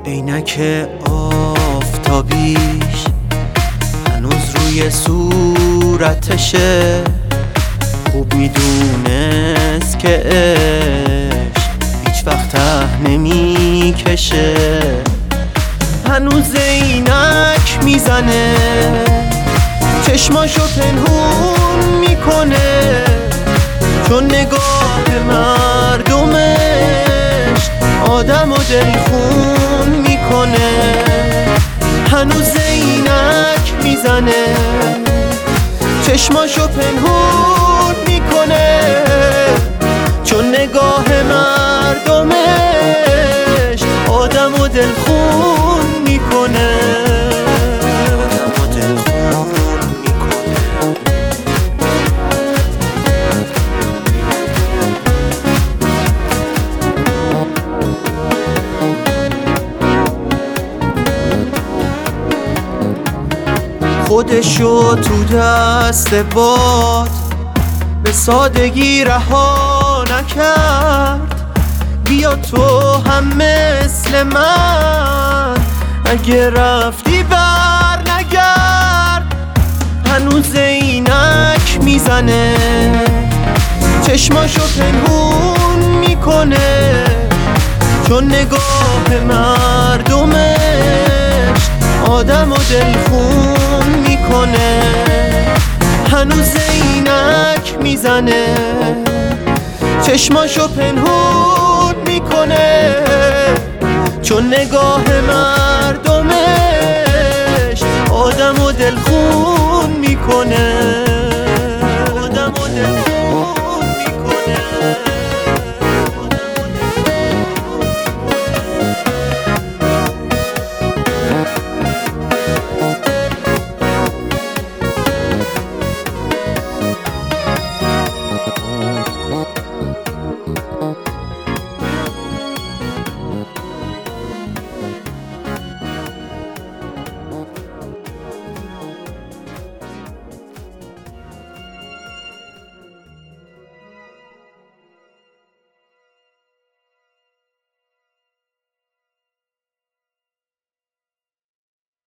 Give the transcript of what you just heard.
عینک آفتابیش هنوز روی صورتشه، خوب میدونست که عشق هیچ وقت ته نمیکشه. هنوز عینک میزنه، چشماشو پنهون میکنه، چون نگاه مردمش آدمو دلخون میکنه. هنوز عینک میزنه، چشماشو پنهون میکنه، چون نگاه مردمش آدمو دلخون میکنه. خودشو تو دست باد به سادگی رها نکرد. بیا تو هم مثل من، اگه رفتی بر نگرد. هنوز عینک میزنه، چشماشو پنهون میکنه، چون نگاه مردمش آدمو دلخون میکنه. هنوز عینک میزنه، چشماشو پنهون میکنه، چون نگاه مردمش آدمو دلخون میکنه.